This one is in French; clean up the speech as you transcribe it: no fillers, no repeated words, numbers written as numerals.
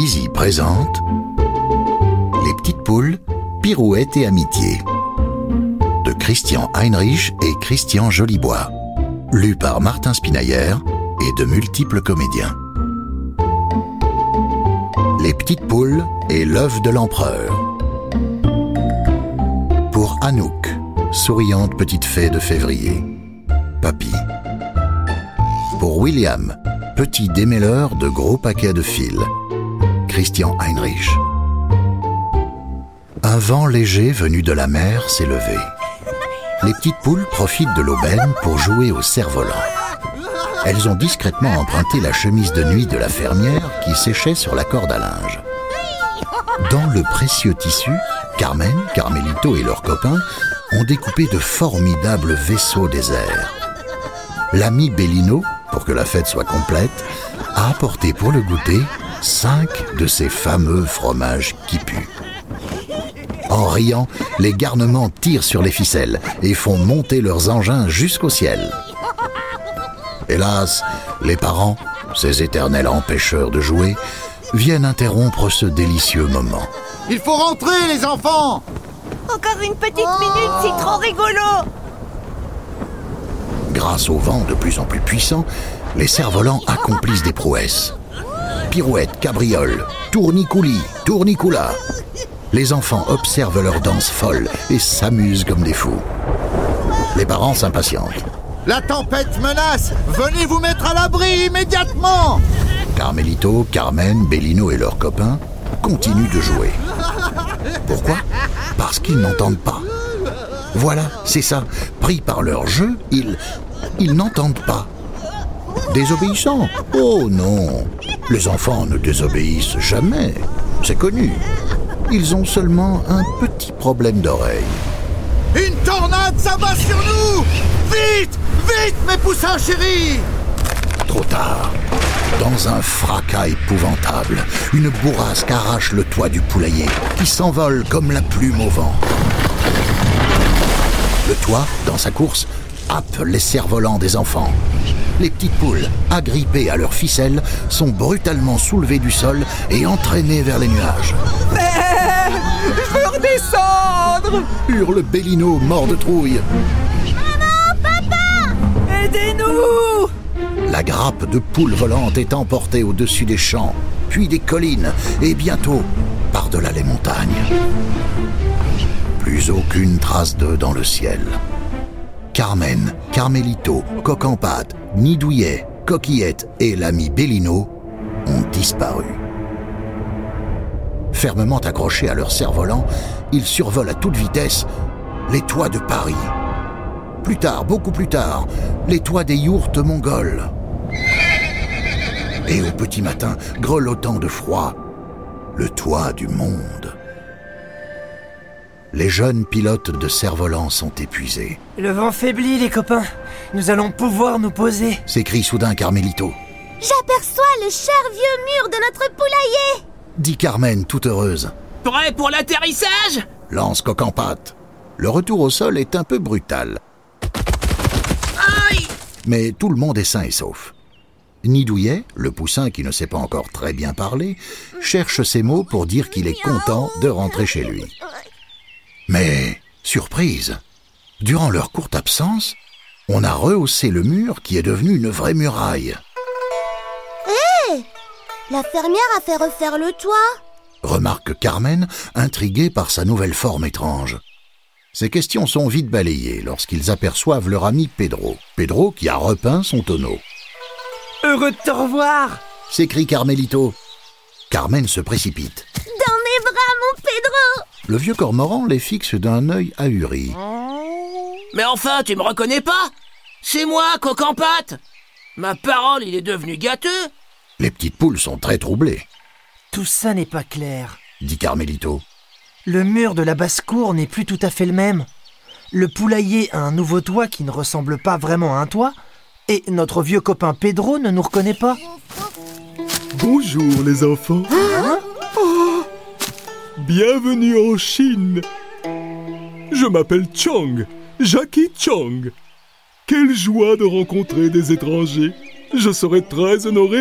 Lizzie présente Les petites poules, Pirouette et amitié de Christian Heinrich et Christian Jolibois, lu par Martin Spinaillère et de multiples comédiens. Les petites poules et l'œuf de l'empereur. Pour Anouk, souriante petite fée de février. Papy. Pour William, petit démêleur de gros paquets de fils. Christian Heinrich. Un vent léger venu de la mer s'est levé. Les petites poules profitent de l'aubaine pour jouer au cerf-volant. Elles ont discrètement emprunté la chemise de nuit de la fermière qui séchait sur la corde à linge. Dans le précieux tissu, Carmen, Carmelito et leurs copains ont découpé de formidables vaisseaux des airs. L'ami Bellino, pour que la fête soit complète, a apporté pour le goûter 5 de ces fameux fromages qui puent. En riant, les garnements tirent sur les ficelles et font monter leurs engins jusqu'au ciel. Hélas, les parents, ces éternels empêcheurs de jouer, viennent interrompre ce délicieux moment. Il faut rentrer, les enfants! Encore une petite minute, c'est trop rigolo! Grâce au vent de plus en plus puissant, les cerfs-volants accomplissent des prouesses. Pirouette, cabriole, tournicouli, tournicoula. Les enfants observent leur danse folle et s'amusent comme des fous. Les parents s'impatientent. La tempête menace! Venez vous mettre à l'abri immédiatement! Carmelito, Carmen, Bellino et leurs copains continuent de jouer. Pourquoi ? Parce qu'ils n'entendent pas. Voilà, c'est ça. Pris par leur jeu, ils n'entendent pas. Désobéissants ? Oh non, les enfants ne désobéissent jamais. C'est connu. Ils ont seulement un petit problème d'oreille. Une tornade s'abat sur nous! Vite! Vite, mes poussins chéris! Trop tard. Dans un fracas épouvantable, une bourrasque arrache le toit du poulailler, qui s'envole comme la plume au vent. Le toit, dans sa course, happe les cerfs-volants des enfants. Les petites poules, agrippées à leurs ficelles, sont brutalement soulevées du sol et entraînées vers les nuages. Je veux redescendre! Hurle Bellino, mort de trouille. Maman, papa! Aidez-nous! La grappe de poules volantes est emportée au-dessus des champs, puis des collines, et bientôt, par-delà les montagnes. Plus aucune trace d'eux dans le ciel. Carmen, Carmelito, Coq-en-pâte, Nidouillet, Coquillette et l'ami Bellino ont disparu. Fermement accrochés à leur cerf-volant, ils survolent à toute vitesse les toits de Paris. Plus tard, beaucoup plus tard, les toits des yourtes mongols. Et au petit matin, grelottant de froid, le toit du monde. Les jeunes pilotes de cerfs-volants sont épuisés. Le vent faiblit, les copains. Nous allons pouvoir nous poser. S'écrie soudain Carmelito. J'aperçois le cher vieux mur de notre poulailler! Dit Carmen, toute heureuse. Prêt pour l'atterrissage ? Lance Coq-en-pâte. Le retour au sol est un peu brutal. Aïe ! Mais tout le monde est sain et sauf. Nidouillet, le poussin qui ne sait pas encore très bien parler, cherche ses mots pour dire qu'il est content de rentrer chez lui. Mais, surprise, durant leur courte absence, on a rehaussé le mur qui est devenu une vraie muraille. Hé! La fermière a fait refaire le toit. Remarque Carmen, intriguée par sa nouvelle forme étrange. Ces questions sont vite balayées lorsqu'ils aperçoivent leur ami Pedro. Pedro qui a repeint son tonneau. Heureux de te revoir! S'écrie Carmelito. Carmen se précipite. Dans mes bras, mon Pedro! Le vieux cormoran les fixe d'un œil ahuri. Mais enfin, tu me reconnais pas ? C'est moi, Coq-en-pâte ! Ma parole, il est devenu gâteux ! Les petites poules sont très troublées, Tout ça n'est pas clair. dit Carmelito. Le mur de la basse-cour n'est plus tout à fait le même. Le poulailler a un nouveau toit qui ne ressemble pas vraiment à un toit. Et notre vieux copain Pedro ne nous reconnaît pas. Bonjour les enfants. Bienvenue en Chine. Je m'appelle Chang, Jackie Chang. Quelle joie de rencontrer des étrangers. Je serai très honoré